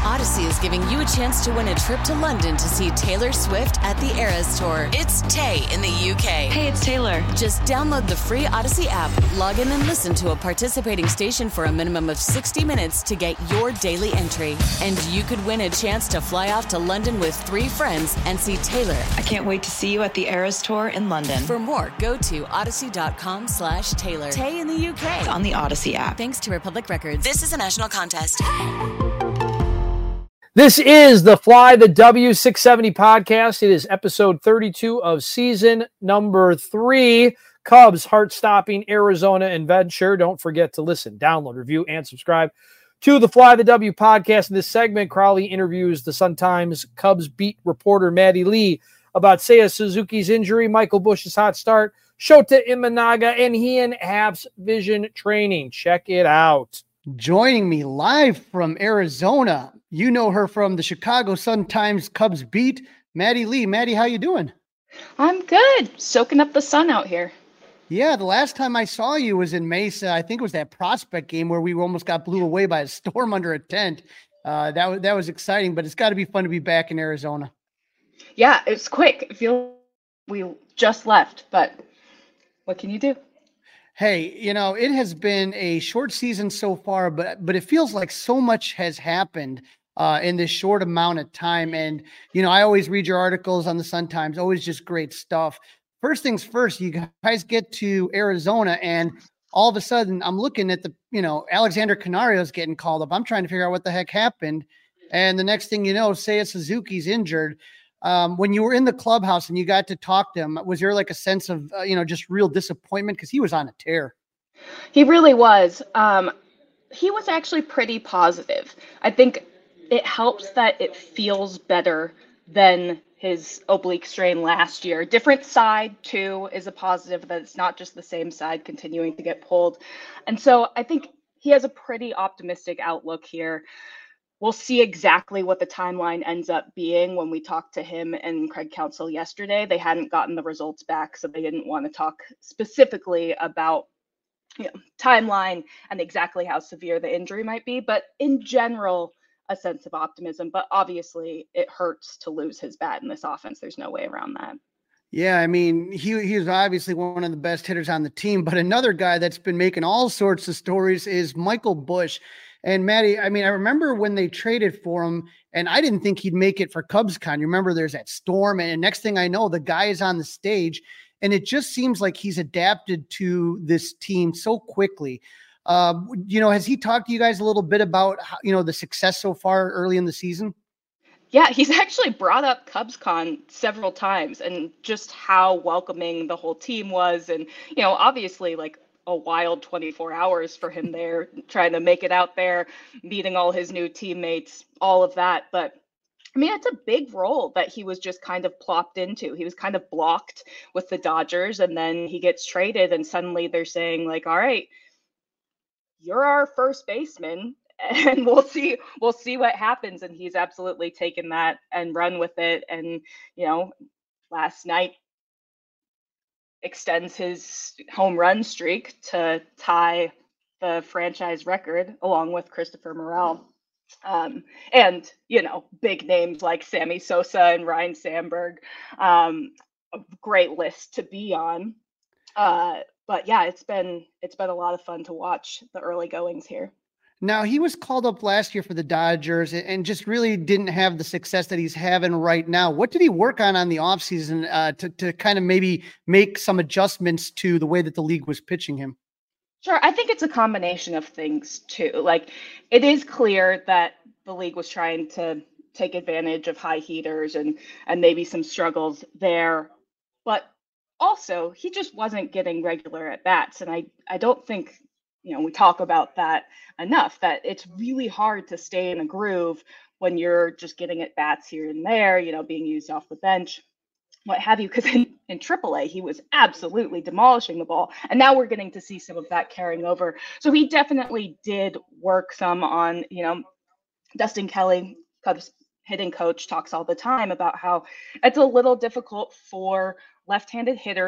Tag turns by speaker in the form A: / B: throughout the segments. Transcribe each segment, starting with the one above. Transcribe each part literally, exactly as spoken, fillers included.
A: Odyssey is giving you a chance to win a trip to London to see Taylor Swift at the Eras Tour. It's Tay in the U K.
B: Hey, it's Taylor.
A: Just download the free Odyssey app, log in and listen to a participating station for a minimum of sixty minutes to get your daily entry. And you could win a chance to fly off to London with three friends and see Taylor.
B: I can't wait to see you at the Eras Tour in London.
A: For more, go to odyssey.com slash Taylor. Tay in the U K.
B: It's on the Odyssey app.
A: Thanks to Republic Records. This is a national contest.
C: This is the Fly the W six seventy podcast. It is episode thirty-two of season number three. Cubs heart-stopping Arizona adventure. Don't forget to listen, download, review, and subscribe to the Fly the W podcast. In this segment, Crowley interviews the Sun-Times Cubs beat reporter Maddie Lee about Seiya Suzuki's injury, Michael Busch's hot start, Shota Imanaga, and Ian Happ's vision training. Check it out.
D: Joining me live from Arizona, you know her from the Chicago Sun-Times Cubs beat, Maddie Lee. Maddie, how you doing?
E: I'm good. Soaking up the sun out here.
D: Yeah, the last time I saw you was in Mesa. I think it was that prospect game where we almost got blew away by a storm under a tent. Uh, that was that was exciting, but it's got to be fun to be back in Arizona.
E: Yeah, it's quick. I feel we just left, but what can you do?
D: Hey, you know, it has been a short season so far, but but it feels like so much has happened uh, in this short amount of time. And, you know, I always read your articles on the Sun-Times, always just great stuff. First things first, you guys get to Arizona and all of a sudden I'm looking at the, you know, Alexander Canario's getting called up. I'm trying to figure out what the heck happened. And the next thing you know, Seiya Suzuki's injured. Um, when you were in the clubhouse and you got to talk to him, was there like a sense of, uh, you know, just real disappointment? Because he was on a tear.
E: He really was. Um, he was actually pretty positive. I think it helps that it feels better than his oblique strain last year. Different side, too, is a positive, that it's not just the same side continuing to get pulled. And so I think he has a pretty optimistic outlook here. We'll see exactly what the timeline ends up being when we talked to him and Craig Counsell yesterday. They hadn't gotten the results back, so they didn't want to talk specifically about, you know, timeline and exactly how severe the injury might be. But in general, a sense of optimism. But obviously, it hurts to lose his bat in this offense. There's no way around that.
D: Yeah, I mean, he he's obviously one of the best hitters on the team. But another guy that's been making all sorts of stories is Michael Busch. And Maddie, I mean, I remember when they traded for him, and I didn't think he'd make it for CubsCon. You remember there's that storm, and next thing I know, the guy is on the stage, and it just seems like he's adapted to this team so quickly. Uh, you know, has he talked to you guys a little bit about, how, you know, the success so far early in the season?
E: Yeah, he's actually brought up CubsCon several times and just how welcoming the whole team was. And, you know, obviously, like, a wild twenty-four hours for him there, trying to make it out there, meeting all his new teammates, all of that. But I mean, it's a big role that he was just kind of plopped into. He was kind of blocked with the Dodgers, and then he gets traded, and suddenly they're saying, like, all right, you're our first baseman, and we'll see, we'll see what happens. And he's absolutely taken that and run with it. And, you know, last night, extends his home run streak to tie the franchise record along with Christopher Morel. Um, and, you know, big names like Sammy Sosa and Ryan Sandberg. Um, a great list to be on. Uh, but yeah, it's been it's been a lot of fun to watch the early goings here.
D: Now, he was called up last year for the Dodgers and just really didn't have the success that he's having right now. What did he work on on the offseason uh, to, to kind of maybe make some adjustments to the way that the league was pitching him?
E: Sure. I think it's a combination of things, too. Like, it is clear that the league was trying to take advantage of high heaters and, and maybe some struggles there. But also, he just wasn't getting regular at bats. And I, I don't think, you know, we talk about that enough, that it's really hard to stay in a groove when you're just getting at bats here and there, you know, being used off the bench, what have you, because in, in triple A, he was absolutely demolishing the ball. And now we're getting to see some of that carrying over. So he definitely did work some on, you know, Dustin Kelly, Cubs hitting coach, talks all the time about how it's a little difficult for left-handed hitters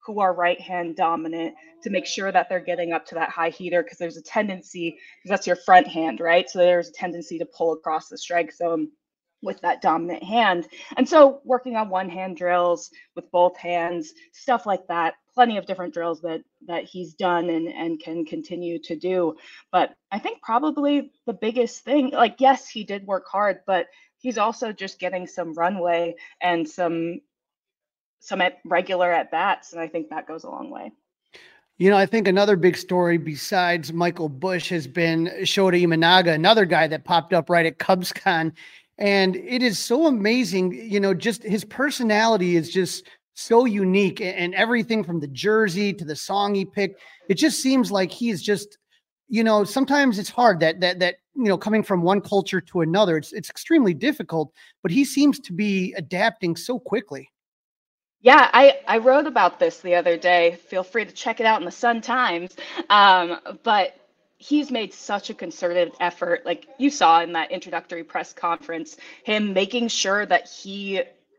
E: who are right hand dominant to make sure that they're getting up to that high heater, because there's a tendency, because that's your front hand, right? So there's a tendency to pull across the strike zone with that dominant hand. And so working on one hand drills with both hands, stuff like that, plenty of different drills that that he's done and, and can continue to do. But I think probably the biggest thing, like, yes, he did work hard, but he's also just getting some runway and some some at regular at bats. And I think that goes a long way.
D: You know, I think another big story besides Michael Busch has been Shota Imanaga, another guy that popped up right at CubsCon. And it is so amazing, you know, just his personality is just so unique, and everything from the jersey to the song he picked, it just seems like he is just, you know, sometimes it's hard that, that, that, you know, coming from one culture to another, it's, it's extremely difficult, but he seems to be adapting so quickly.
E: Yeah, I, I wrote about this the other day. Feel free to check it out in the Sun Times. Um, but he's made such a concerted effort, like you saw in that introductory press conference, him making sure that he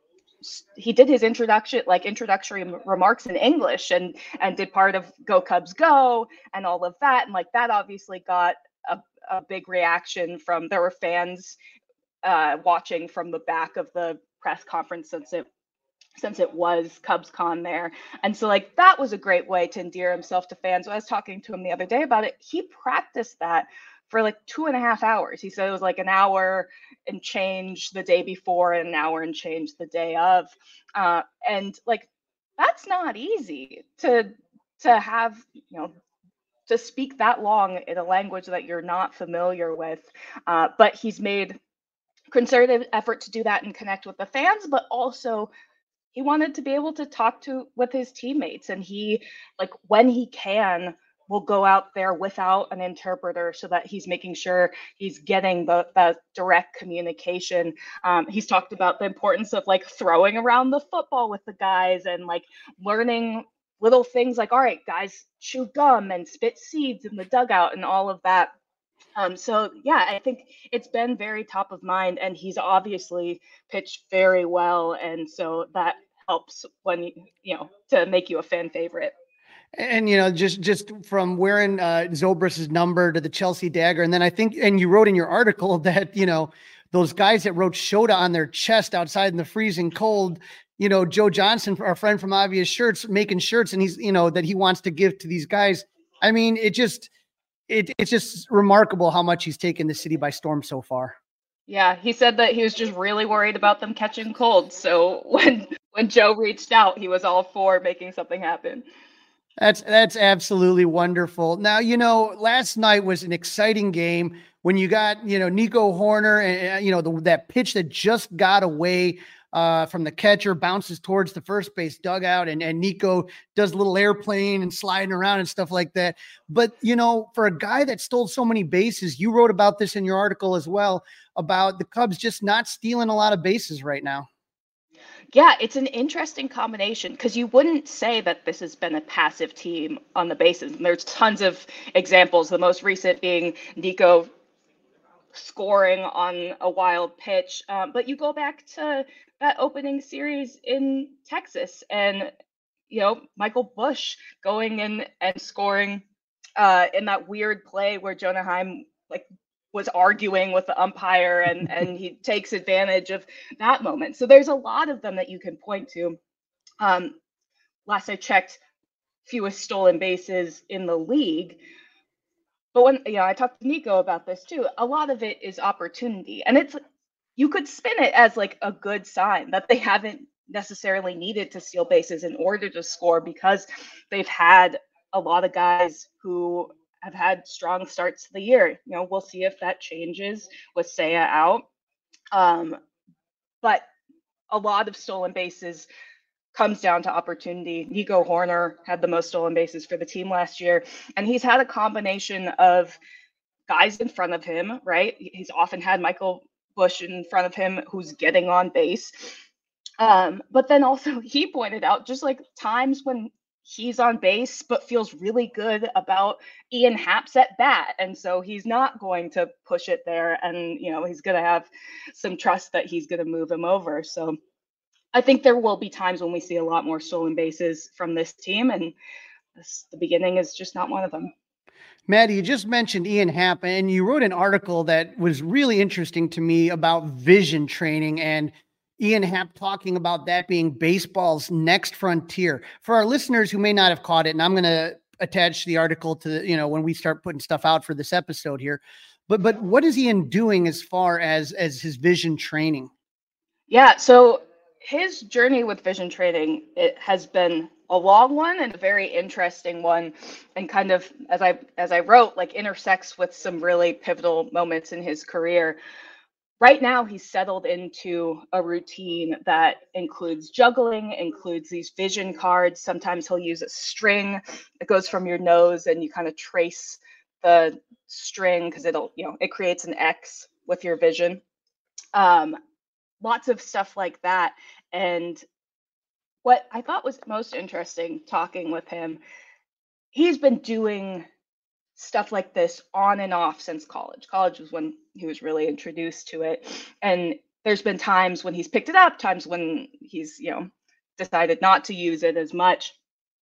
E: he did his introduction, like introductory remarks in English, and and did part of Go Cubs Go and all of that. And like that obviously got a, a big reaction from, there were fans uh, watching from the back of the press conference since it since it was CubsCon there. And so like that was a great way to endear himself to fans. I was talking to him the other day about it. He practiced that for like two and a half hours. He said it was like an hour and change the day before and an hour and change the day of. Uh, and like, that's not easy to, to have, you know, to speak that long in a language that you're not familiar with. Uh, but he's made concerted effort to do that and connect with the fans, but also he wanted to be able to talk to with his teammates. And he, like, when he can, will go out there without an interpreter so that he's making sure he's getting the, the direct communication. Um, he's talked about the importance of like throwing around the football with the guys and like learning little things like, all right, guys, chew gum and spit seeds in the dugout and all of that. Um, so yeah, I think it's been very top of mind, and he's obviously pitched very well. And so that helps when, you, you know, to make you a fan favorite.
D: And, you know, just, just from wearing uh, Zobrist's number to the Chelsea dagger. And then I think, and you wrote in your article that, you know, those guys that wrote Shota on their chest outside in the freezing cold, you know, Joe Johnson, our friend from Obvious Shirts, making shirts, and he's, you know, that he wants to give to these guys. I mean, it just, it, it's just remarkable how much he's taken the city by storm so far.
E: Yeah, he said that he was just really worried about them catching cold. So when, when Joe reached out, he was all for making something happen.
D: That's that's absolutely wonderful. Now, you know, last night was an exciting game when you got, you know, Nico Hoerner and, you know, the, that pitch that just got away uh, from the catcher, bounces towards the first base dugout, and, and Nico does a little airplane and sliding around and stuff like that. But, you know, for a guy that stole so many bases, you wrote about this in your article as well, about the Cubs just not stealing a lot of bases right now.
E: Yeah, it's an interesting combination because you wouldn't say that this has been a passive team on the bases. And there's tons of examples, the most recent being Nico scoring on a wild pitch. Um, but you go back to that opening series in Texas and, you know, Michael Busch going in and scoring uh, in that weird play where Jonah Heim, like, was arguing with the umpire, and, and he takes advantage of that moment. So there's a lot of them that you can point to. Um, last I checked, fewest stolen bases in the league. But when, you know, I talked to Nico about this too, a lot of it is opportunity. And it's, you could spin it as like a good sign that they haven't necessarily needed to steal bases in order to score, because they've had a lot of guys who have had strong starts to the year. You know, we'll see if that changes with Seiya out. Um, but a lot of stolen bases comes down to opportunity. Nico Hoerner had the most stolen bases for the team last year, and he's had a combination of guys in front of him, right? He's often had Michael Busch in front of him who's getting on base. Um, but then also he pointed out just like times when he's on base, but feels really good about Ian Happ's at bat. And so he's not going to push it there. And, you know, he's going to have some trust that he's going to move him over. So I think there will be times when we see a lot more stolen bases from this team, and this, the beginning is just not one of them.
D: Maddie, you just mentioned Ian Happ, and you wrote an article that was really interesting to me about vision training, and Ian Happ talking about that being baseball's next frontier. For our listeners who may not have caught it, and I'm going to attach the article to, you know, when we start putting stuff out for this episode here, but but what is Ian doing as far as as his vision training?
E: Yeah, so his journey with vision training, it has been a long one and a very interesting one, and kind of, as I as I wrote, like intersects with some really pivotal moments in his career. Right now, he's settled into a routine that includes juggling, includes these vision cards. Sometimes he'll use a string that goes from your nose, and you kind of trace the string because it'll, you know, it creates an X with your vision. Um, lots of stuff like that. And what I thought was most interesting talking with him, he's been doing stuff like this on and off since college. College was when he was really introduced to it. And there's been times when he's picked it up, times when he's, you know, decided not to use it as much.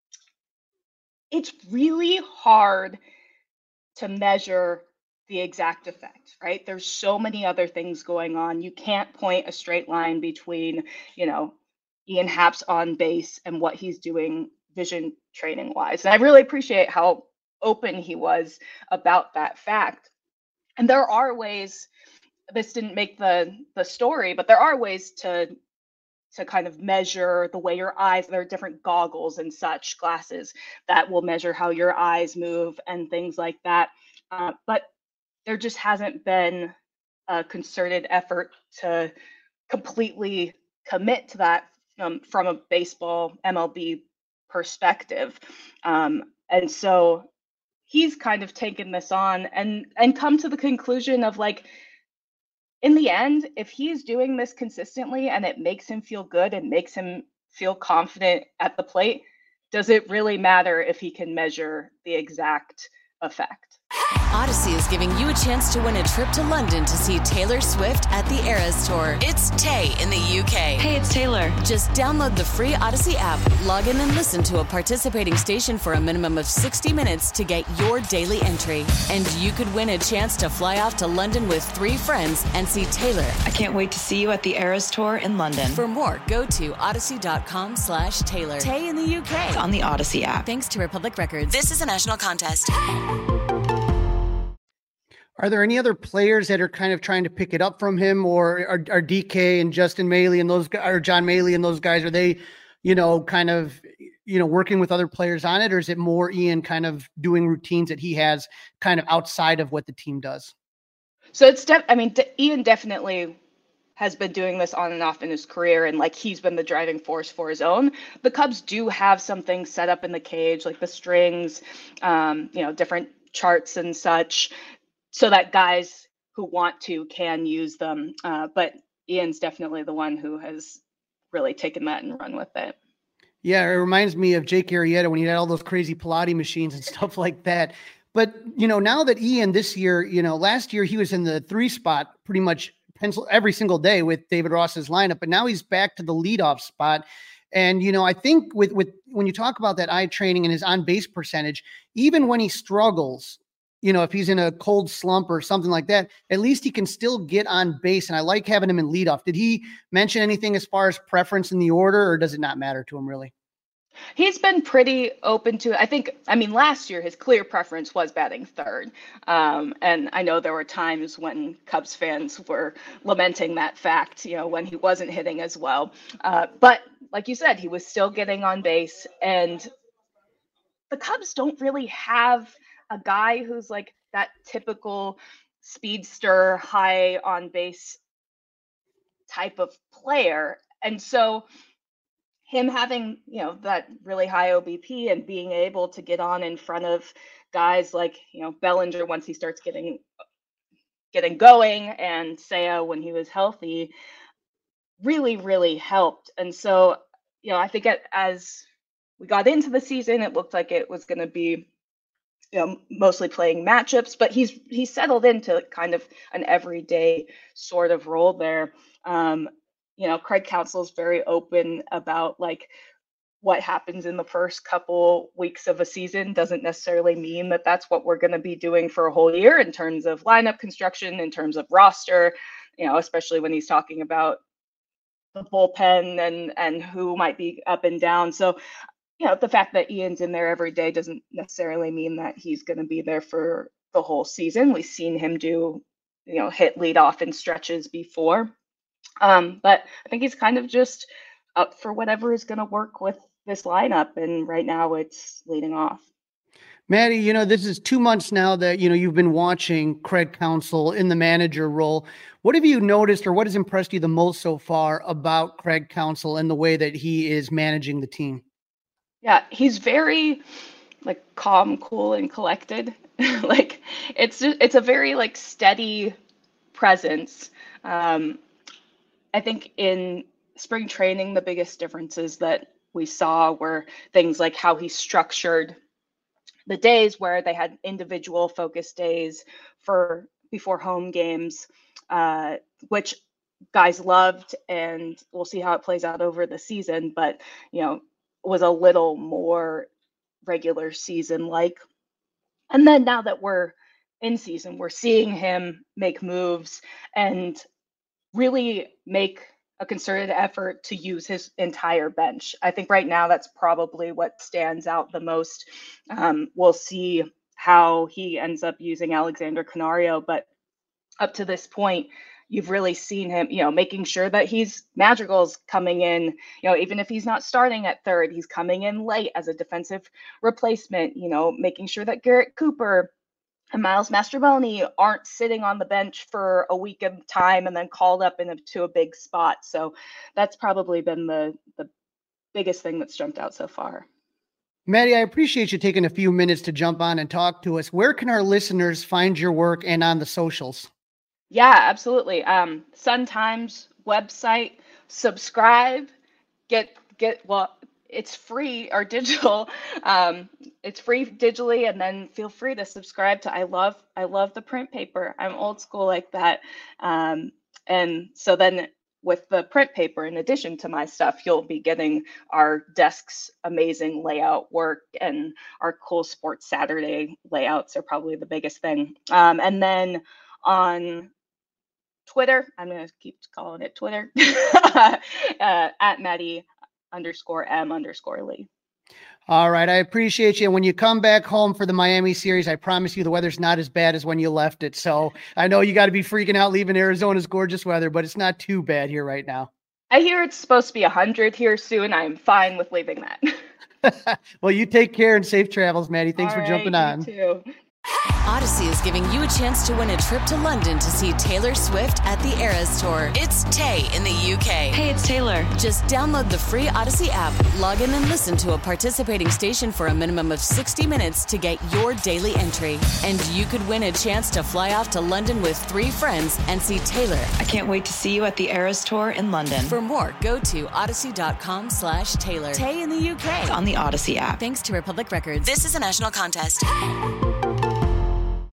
E: It's really hard to measure the exact effect, right? There's so many other things going on. You can't point a straight line between, you know, Ian Happ's on base and what he's doing vision training wise. And I really appreciate how open he was about that fact. And there are ways, this didn't make the the story, but there are ways to to kind of measure the way your eyes, there are different goggles and such, glasses that will measure how your eyes move and things like that. Uh, but there just hasn't been a concerted effort to completely commit to that um, from a baseball M L B perspective. Um, and so he's kind of taken this on and and come to the conclusion of, like, in the end, if he's doing this consistently and it makes him feel good and makes him feel confident at the plate, does it really matter if he can measure the exact effect?
A: Odyssey is giving you a chance to win a trip to London to see Taylor Swift at the Eras Tour. It's Tay in the U K.
B: Hey, it's Taylor.
A: Just download the free Odyssey app, log in and listen to a participating station for a minimum of sixty minutes to get your daily entry. And you could win a chance to fly off to London with three friends and see Taylor.
B: I can't wait to see you at the Eras Tour in London.
A: For more, go to odyssey.com slash Taylor. Tay in the U K.
B: It's on the Odyssey app.
A: Thanks to Republic Records. This is a national contest.
D: Are there any other players that are kind of trying to pick it up from him, or are, are D K and Justin Mailey and those guys, or John Mailey and those guys, are they, you know, kind of, you know, working with other players on it, or is it more Ian kind of doing routines that he has kind of outside of what the team does?
E: So it's, def- I mean, de- Ian definitely has been doing this on and off in his career, and like he's been the driving force for his own. The Cubs do have some things set up in the cage, like the strings, um, you know, different charts and such, so that guys who want to can use them. Uh, but Ian's definitely the one who has really taken that and run with it.
D: Yeah, it reminds me of Jake Arrieta when he had all those crazy Pilates machines and stuff like that. But, you know, now that Ian this year, you know, last year he was in the three spot pretty much pencil every single day with David Ross's lineup, but now he's back to the leadoff spot. And, you know, I think with, with when you talk about that eye training and his on base percentage, even when he struggles, you know, if he's in a cold slump or something like that, at least he can still get on base. And I like having him in leadoff. Did he mention anything as far as preference in the order, or does it not matter to him really?
E: He's been pretty open to it. I think, I mean, last year his clear preference was batting third. Um, and I know there were times when Cubs fans were lamenting that fact, you know, when he wasn't hitting as well. Uh, but like you said, he was still getting on base. And the Cubs don't really have a guy who's like that typical speedster, high on base type of player. And so him having, you know, that really high O B P and being able to get on in front of guys like, you know, Bellinger once he starts getting getting going, and Seiya when he was healthy, really, really helped. And so, you know, I think it, as we got into the season, it looked like it was going to be, you know, mostly playing matchups, but he's he's settled into kind of an everyday sort of role there. Um, you know, Craig Counsell is very open about like what happens in the first couple weeks of a season doesn't necessarily mean that that's what we're going to be doing for a whole year in terms of lineup construction, in terms of roster, you know, especially when he's talking about the bullpen and, and who might be up and down. So, you know, the fact that Ian's in there every day doesn't necessarily mean that he's going to be there for the whole season. We've seen him do, you know, hit lead off in stretches before. Um, but I think he's kind of just up for whatever is going to work with this lineup, and right now it's leading off.
D: Maddie, you know, this is two months now that, you know, you've been watching Craig Counsell in the manager role. What have you noticed, or what has impressed you the most so far about Craig Counsell and the way that he is managing the team?
E: Yeah, he's very like calm, cool, and collected. Like it's just, it's a very like steady presence. Um, I think in spring training, the biggest differences that we saw were things like how he structured the days, where they had individual focus days for before home games, uh, which guys loved, and we'll see how it plays out over the season, but, you know, was a little more regular season like. And then now that we're in season, we're seeing him make moves and really make a concerted effort to use his entire bench. I think right now that's probably what stands out the most. Um, we'll see how he ends up using Alexander Canario, but up to this point, you've really seen him, you know, making sure that he's Madrigal's coming in, you know, even if he's not starting at third, he's coming in late as a defensive replacement, you know, making sure that Garrett Cooper and Miles Mastrobuoni aren't sitting on the bench for a week of time and then called up into a big spot. So that's probably been the, the biggest thing that's jumped out so far.
D: Maddie, I appreciate you taking a few minutes to jump on and talk to us. Where can our listeners find your work and on the socials?
E: Yeah, absolutely. Um, Sun Times website, subscribe, get, get, well, it's free or digital. Um, it's free digitally, and then feel free to subscribe to, I love, I love the print paper. I'm old school like that. Um, and so then with the print paper, in addition to my stuff, you'll be getting our desk's amazing layout work, and our cool Sports Saturday layouts are probably the biggest thing. Um, and then on Twitter, I'm going to keep calling it Twitter, uh, at Maddie underscore M underscore Lee.
D: All right. I appreciate you. When you come back home for the Miami series, I promise you the weather's not as bad as when you left it. So I know you got to be freaking out leaving Arizona's gorgeous weather, but it's not too bad here right now.
E: I hear it's supposed to be one hundred here soon. I'm fine with leaving that.
D: Well, you take care and safe travels, Maddie. Thanks
E: All
D: for jumping
E: right,
D: on.
E: You too.
A: Odyssey is giving you a chance to win a trip to London to see Taylor Swift at the Eras Tour. It's Tay in the U K.
B: Hey, it's Taylor.
A: Just download the free Odyssey app, log in and listen to a participating station for a minimum of sixty minutes to get your daily entry. And you could win a chance to fly off to London with three friends and see Taylor.
B: I can't wait to see you at the Eras Tour in London.
A: For more, go to odyssey.com slash Taylor. Tay in the U K.
B: It's on the Odyssey app.
A: Thanks to Republic Records. This is a national contest.